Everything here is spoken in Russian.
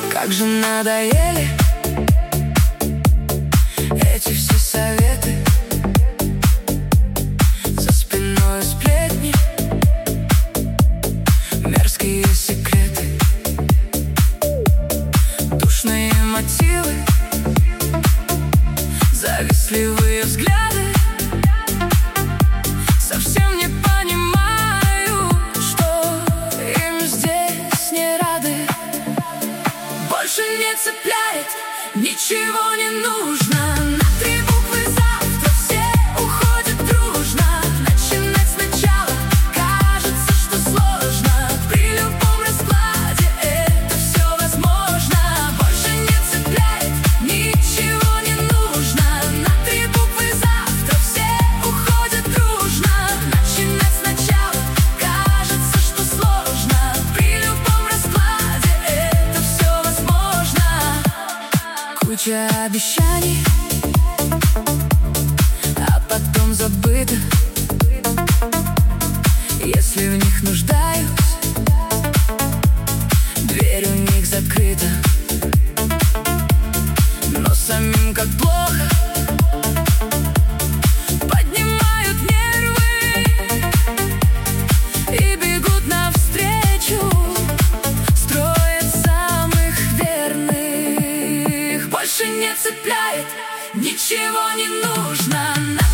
Как же надоели эти все советы, за спиной сплетни, мерзкие секреты, душные мотивы, завистливые взгляды. Совсем не понимаю, что им здесь не рады. Больше не цепляет, ничего не нужно. На три буквы завтра все уходят дружно. Начинать сначала кажется, что сложно. При любом раскладе это все возможно. Больше не цепляет, ничего не нужно. На три буквы завтра все уходят дружно. Начинать сначала кажется, что сложно. При любом раскладе это все возможно. Куча обещаний, а потом забыто. Если в них нуждаюсь, дверь у них закрыта. Но самим как плохо, поднимают нервы и бегут навстречу, строят самых верных. Больше не цепляет, ничего не нужно.